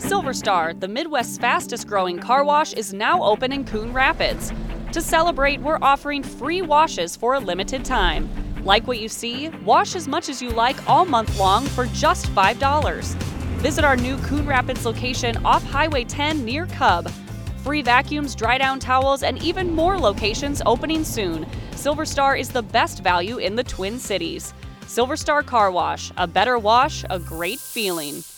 Silver Star, the Midwest's fastest growing car wash, is now open in Coon Rapids. To celebrate, we're offering free washes for a limited time. Like what you see? Wash as much as you like all month long for just $5. Visit our new Coon Rapids location off Highway 10 near Cub. Free vacuums, dry-down towels, and even more locations opening soon. Silver Star is the best value in the Twin Cities. Silver Star Car Wash, a better wash, a great feeling.